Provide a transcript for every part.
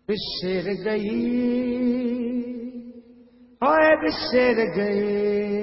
بسر گئی آئے بسر گئے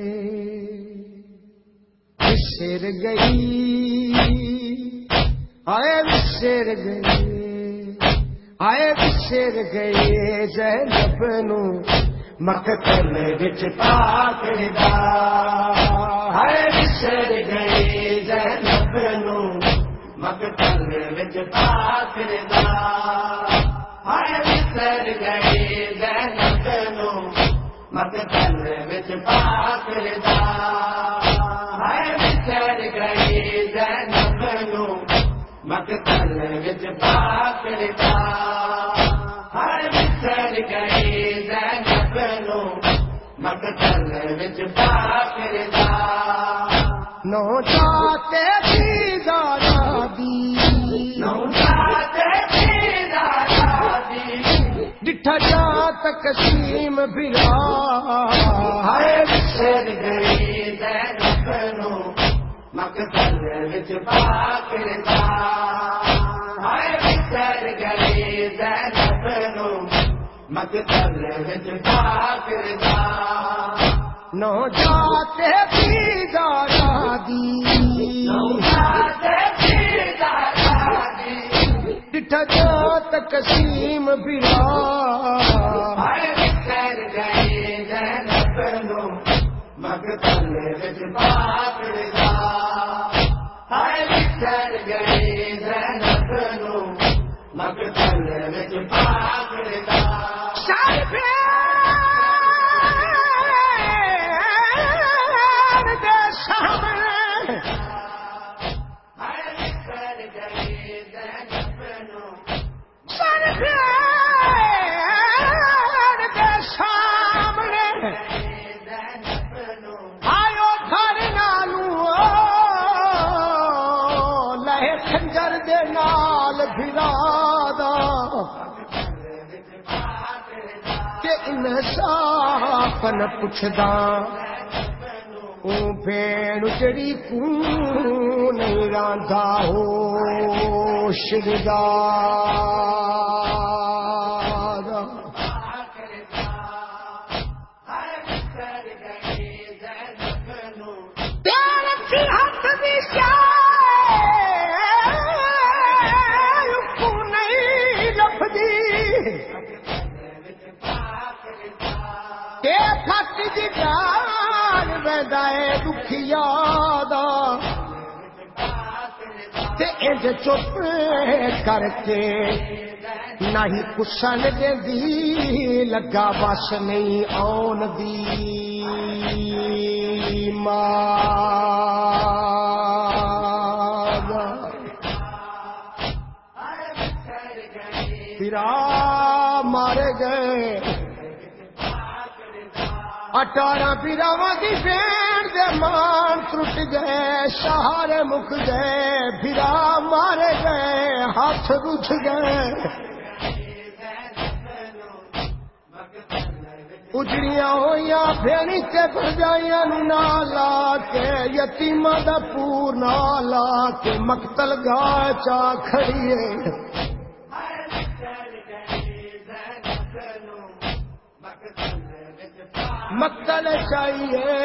بسر گئی آئے بسر گئے آئے بسر گئے زینب نو مقتل وچ پاک دا آئے بسر گئے زینب نو مقتل وچ پاک دا آئے بسر گئے زینب نو مقتل وچ پاک دا آئے بسر گئے زینب نو مقتل وچ پاک دا آئے بسر گئے زینب نو مقتل وچ پاک دا نو چاہتے تھی دادا دی نو چاہتے تھی دادا دی ڈٹھا جات قسیم بلا ہائے بسر گئی زینب نو مقتل وچ پاک دا ہائے بسر گئی زینب نو مقتل وچ پاک دا نو جاتے تھی دادا دی نو جاتے تھی دادا دی ڈٹھا جات قسیم بلا ہائے بسر گئے زینب نو مقتل وچ پاک دا ہائے بسر گئے زینب نو مقتل وچ پاک دا خنجر دے نال بھرادا کہ انصاف نہ پچھدا او بھیڑ جڑی کو نہیں راندا ہو شہدا دکھیا چپ کر کے نہ ہی کسن دی لگا بس نہیں آن دی ماں پھرا مارے گئے 18 پیراواں دی بھیڑ دے مان ٹوٹ گئے سہارے مک گئے بھرا مارے گئے ہاتھ رجھ گئے اجڑیاں ہوئیاں بھیڑی تے بھرجائیاں نہ لا کے یتیماں دا پور نہ لا کے مقتل گاہ چا کھڑیے مقتل چاہیے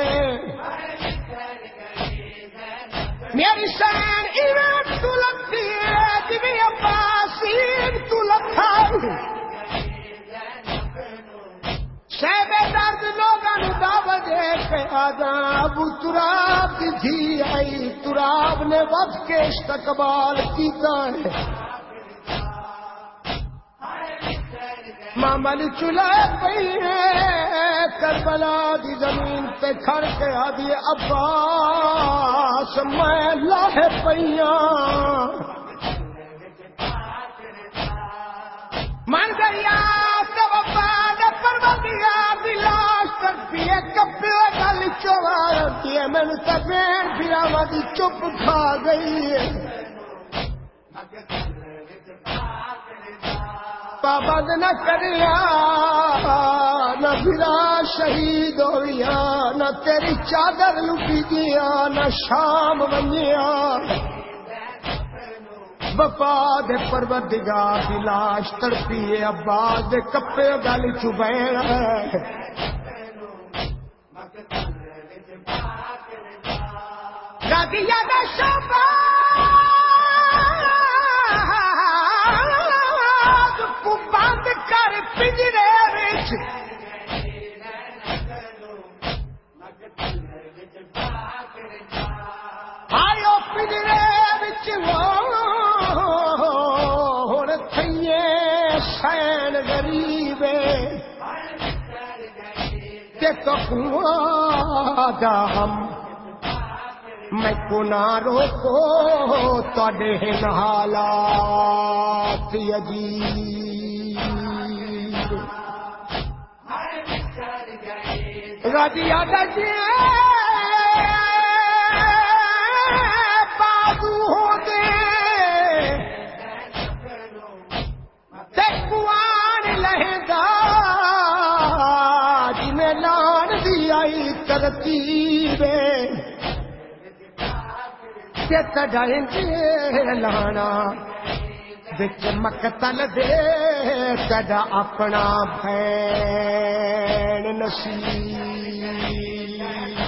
میری سین ایوان تو لگتی ہے جبی عباسین تو لگتا شہب درد لوگاں دعوت دے کے آدھا ابو تراب دی دھی آئی تراب نے وقت کے استقبال کیتا ہے مامل چلے پئی ہے کربلا دی زمین تے کھڑ کے آدھی عباس میں لاہ پئیاں من دریا تے وفا دے پروردگا دی لاش کر پیے کپڑے گل چوار دیے من تے بین بھراواں دی چپ کھا گئی ہے پابند نہ کریا نہ بھرا شہید ہویا نہ تیری چادر لٹی گیا نہ شام بنیا وفا دے پروردگار دی لاش تڑپی ہے عباس دے کپے گل چبین رضیہ دا شہباز کو بند کر پنجرے وچ آئیو پنجرے وچ ہن تھئیے شین غریب تے تقویٰ دا ہم میں کو نہ روکو تواڈے حالات عجیب رضیہ دا جی بازو ہو دے تے قوان لہنگا جنہیں لان دی آئی ترتیب لانا بچ مقتل دے تڈا اپنا بھین نصیب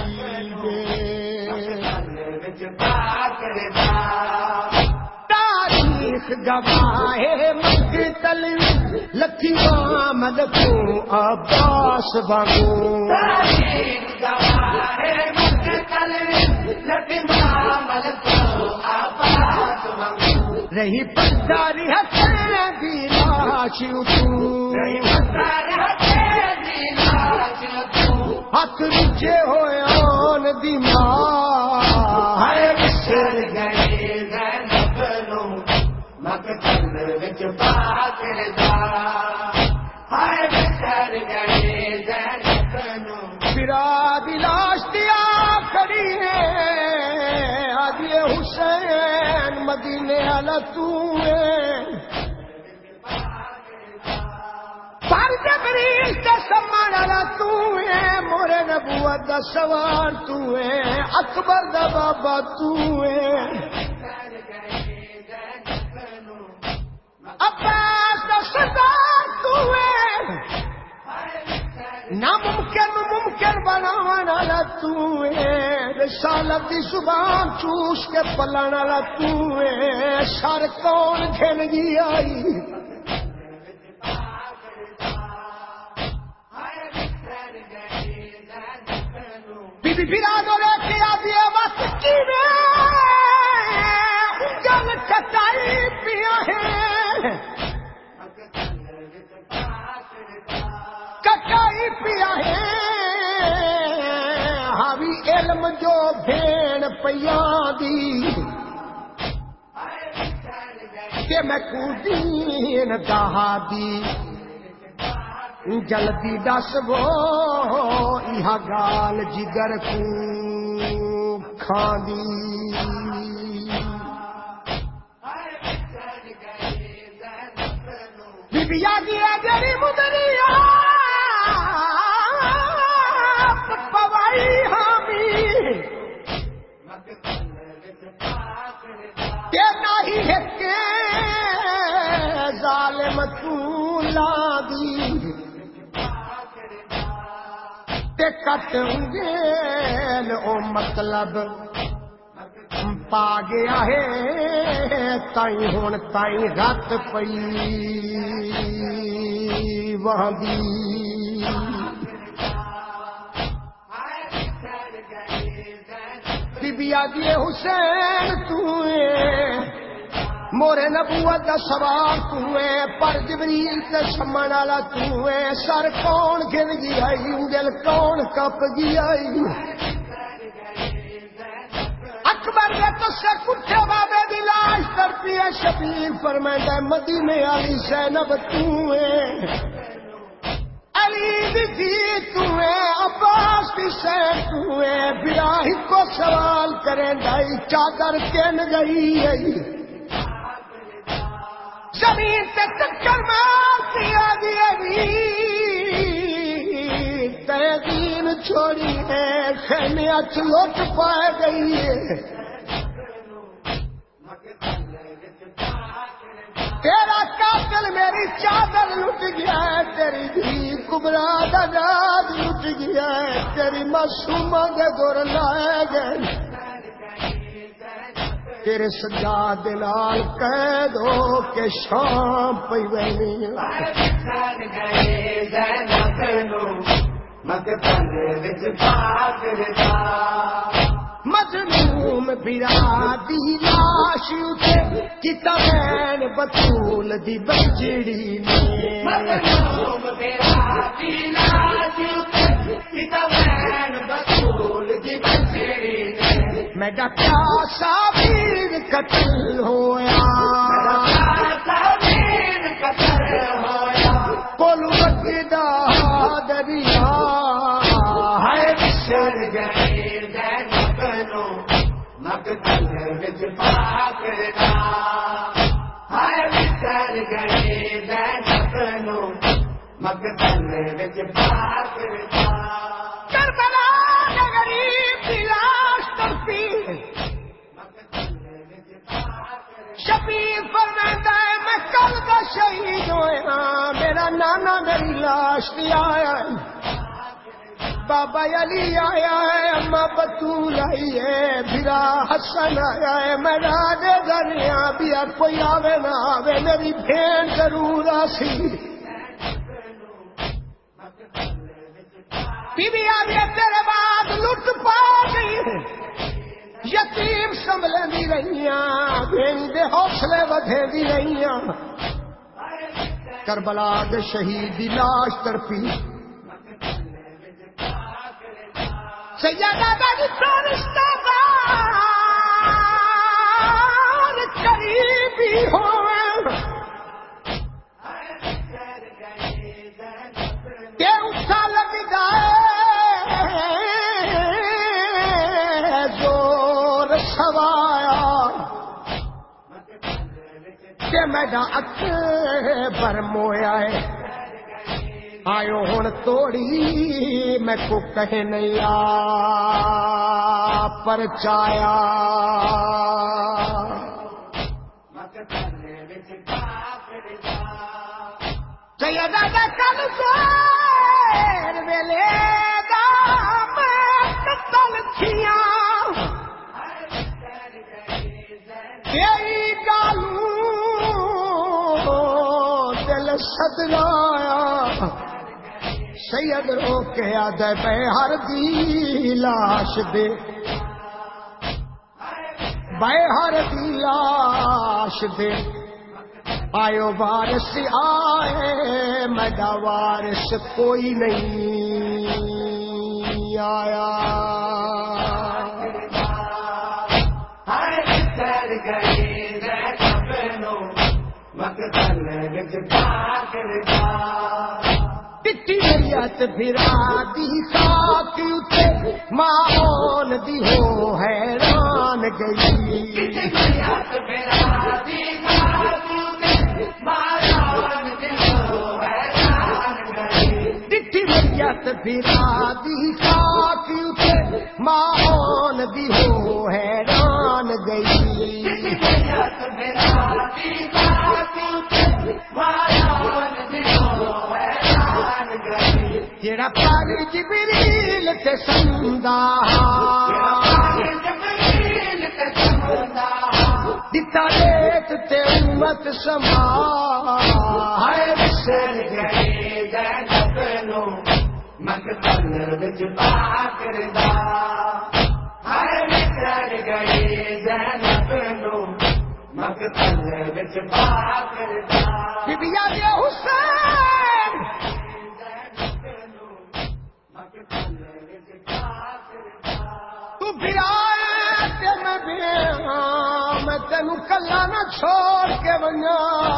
تاریخ گواہ مقتل لکھی محمد کو عباس بانگو تاریخ گواہ مقتل لکھی محمد کو عباس بانگو رہی پنداری حسین دی لاش ہاتھ رجے ہوئے آن دی ماں ہے بسر گئے زینب نو مقتل وچ باقر دا ہے بسر گئے زینب نو پھرا دی لاش دیا کھڑی ہے آدھی حسین مدینے والا تو پر جبریل تے سمان والا تو ہے مورے نبوت دا سوار تو ہے اکبر دا بابا تو ہے عباس دا سردار تو ہے ناممکن ممکن بناون والا تو ہے رسالت دی زبان چوس کے پلن والا تو ہے سر کون گھن گئی آئی بی بی برادو لے کے آدھی وقت کی انگل کٹائی پیا ہے کٹائی پیا ہے حاوی علم جو بھین پیاں دی کہ میں کو دین دہا دی جلدی دس وہ یہ گال جگر کو کھاندی بی بی آگی ہے جری مدریا پوائی حامی کہ نہیں ہے کہ ظالم تو لا دی کٹ گیل او مطلب پا گیا ہے تائیں ہون تائیں رات پئی وہاں بھی بی بی آدھی حسین تو مورے نبوت دا سوار تو ہے پر جبریل تے سمن والا تو ہے سر کون گر گیا دل کون کپ گیا اکبر نے تو سے کٹھے بابے دی لاش تڑپی ہے شبیر فرمائندا مدینے والی زینب تو ہے علی دی تو ہے عباس دی سین تو ہے براہ کو سوال کریں دائی چادر کن گئی ہے زمین تے چکر مارتی آدھی دین چھوڑی ہے خیمے اچ لوٹ پائے گئی ہے تیری چادر لٹ گیا ہے، تیری دھی کبرا دا داد لٹ گیا ہے، تیری معصومہ دے دور لائے گئے، تیرے سجاد نال قید ہو کے شام پئی وینی مظلوم بھرا دی لاش اٹھے کتا بین بطول دی بچڑی نے، مظلوم بھرا دی لاش اٹھے کتا بین بطول دی بچڑی نے، میرا پیاسا ویر قتل ہویا، کول وگدا دریا ہے بچھڑ گئے زینب نو مقتل وچ پاکڑا، ہے بچھڑ گئے زینب نو مقتل وچ پاکڑا، کربلا غریب دی لاش تڑپی، شفیع فرماتا ہے میں کل کا شہید ہویا، میرا نانا میری لاش بھی آیا ہے، بابا علی آیا ہے، اماں بطول آئی ہے، بھرا حسن آیا ہے، میرا دے گھریاں بھی اب کوئی آوے نہ آوے میری بہن ضرور آسی، بی بی آگے تیرے بعد لٹ پا گئی، یتیم سنبھلیں دی رہیاں، بہن دے حوصلے بدھے دی رہیاں، کربلا دے شہید دی لاش تڑپی، سیدہ دا جتنا رشتہ دار قریبی ہوئے، کہ اٹھا لگ گئے زور سوایا، کہ میرا اکھ برمویا ہے، آئیو ہن توڑی میں کو کہے نہیں پرچایا، سیدہ دا کل زور ویلے دا میں قتل تھیاں، تیری گالوں دل صدرایا، سید رو کے آدھے بے ہر دی لاش دے، بے ہر دی لاش دے، آئیو وارث آئے میرا وارث کوئی نہیں آیا، ٹٹی میت بھرا دی خاک اتے ماحول دی ہو حیران گئی، ٹٹی میت بھرا دی خاک اتے ماحول دی ہو حیران گئی، جیڑا پاگل جبریل تے سندا دتا دیت تے امت سما، ہے بچھڑ گئے زینب نو مقتل وچ پاکڑا، ہے بچھڑ گئے زینب نو مقتل وچ پاکڑا، بی بی حسین تو بھی آئے تے میں بھی میں تینوں کلا نہ چھوڑ کے بنیا،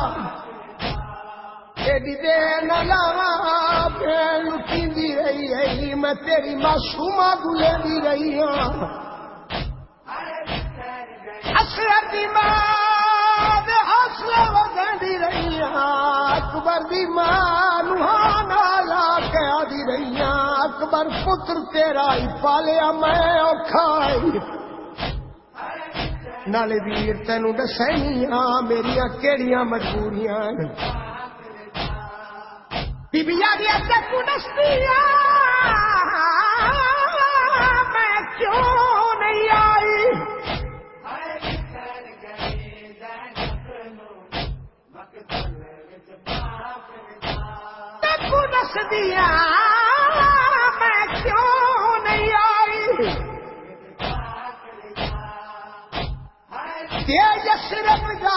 ایڈی دے نہ لاواں بھیڑ لٹی رہی ہے، میں تیری معصومہ گلے دی رہی ہوں، اصل دی ماں دے حوصلے وگندی رہی ہوں، اکبر دی ماں نوہانا لا کے آدھی رہی ہوں، اکبر پتر تیرا ہی پالیا میں اوکھائی، نالے ویر تینوں دسینی ہاں میریاں کیڑیاں مجبوریاں، بی بی آگیا تے کو دستیا میں کیوں نہیں آئی تے کو دس دیا میں کیوں نہیں آئی تے یسرب جا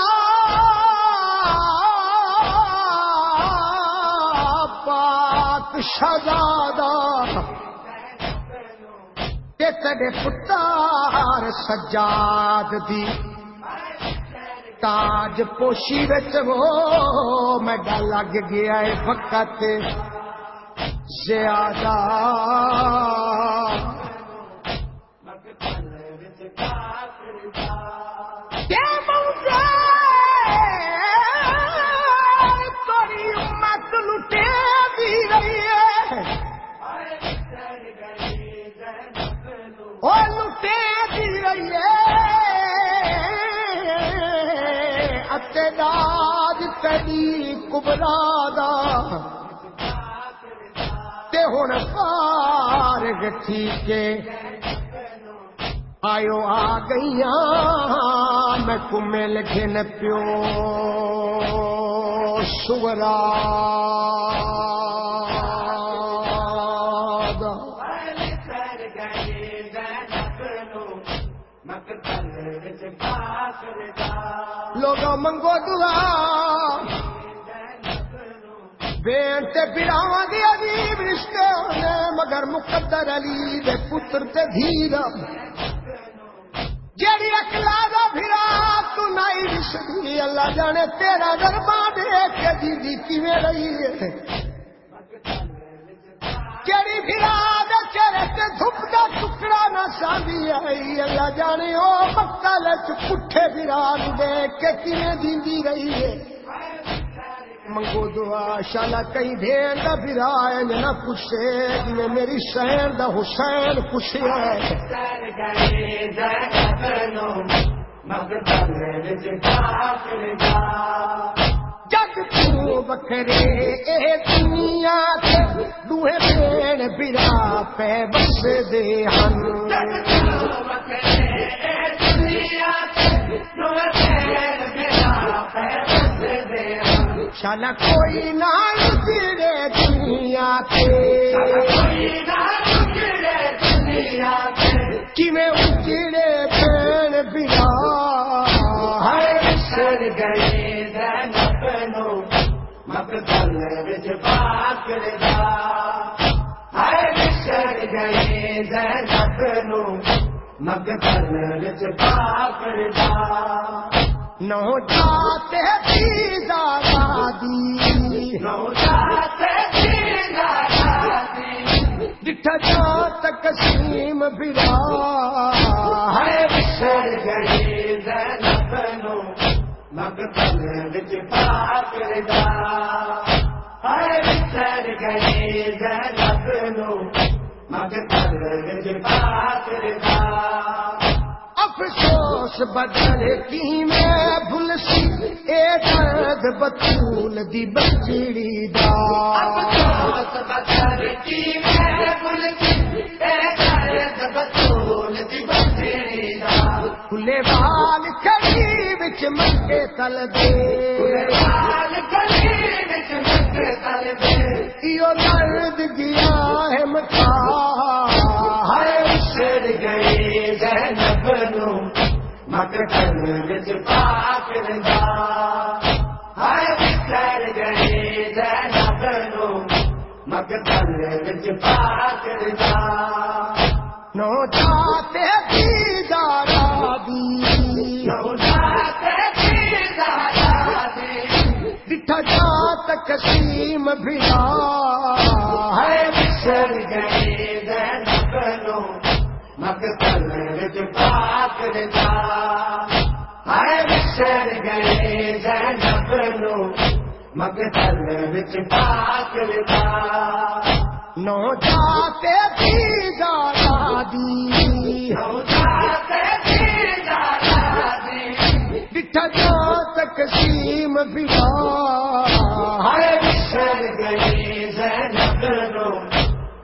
شہزادہ تے تیرے پتر سجاد دی تاج پوشی وچ وہ میڈا لگ گیا ہے فقط زیادہ داد کدی کبرا دا تے ہن فارغ تھی کے آیو آ گئیاں میں کمے لکھن پیو سورا لوگوں منگو دعا بین تے براواں دی عجیب رشتے ہونے مگر مقدر علی دے پتر تے دھیرا جیڑی اکلا دا بھرا تو نہیں رشدی اللہ جانے تیرا دربان دیکھ کے جیندی کیویں رہی ہے جیڑی بھرا دے چہرے تے دھپ دا ٹکڑا نہ ساندی آئی اللہ جانے او مکہ وچ پٹھے بھرا دیکھ کے کیویں جیندی رہی ہے منگو دعا شالا کئی دین دا بھرا ہے نہ پوچھے جویں میری شہر دا حسین پوچھیا ہے جگ تو بکھرے اے دنیا تے دوہے بین بھرا پہ بس دے ہن شالا کوئی نہ اجڑے دنیا تے کیویں اجڑے بین بھرا ہے سر گئے مقتل وچ پاک دا ہائے بچڑ گئے زینب نو مقتل وچ پاک دا نو جاتے تھی زادی نو جاتے تھی زادی ڈٹھا جات قسیم بھرا ہائے بچڑ گئے زینب نو مقتل وچ پاک دا ہائے بچڑ گئے زینب نو مقتل وچ پاک دا افسوس بدل کی میں بھول سی اے درد بطول دی بچڑی دا افسوس بدل کی میں بھول سی اے درد بطول دی بچڑی دا کھلے وال کڑی وچ مکے تل دے کھلے وال کڑی وچ مکے تل دے ایو درد گیا ہے مٹھا ہائے سڑ گئے زینب نو مقتل وچ پاک دا ہائے سڑ گئے زینب نو مقتل وچ پاک دا نو جاتے تھی دارا دی نو جاتے تھی دارا دی ڈٹھا جات قسیم بھرا ہے سڑ گئے زینب نو مقتل وچ پاک دا ہائے سڑ گئے زینب نو مقتل وچ پاک دا نو جاتے تھی دارا دی نو جاتے تھی دارا دی ڈٹھا جات قسیم بھرا ہائے سڑ گئے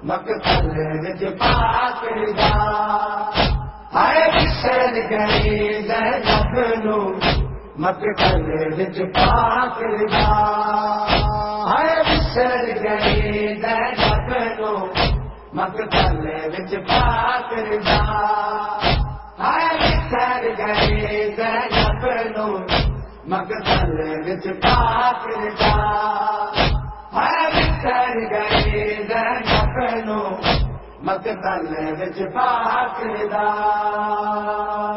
مقتل وچ پاک دا ہائے بچھڑ گئی زینب نو مقتل وچ پاک دا ہائے بچھڑ گئی زینب نو مقتل وچ پاک دا ہائے بچھڑ گئی زینب نو مقتل وچ پاک دا ہائے بچھڑ گئی زینب نو مقتل وچ پاک دا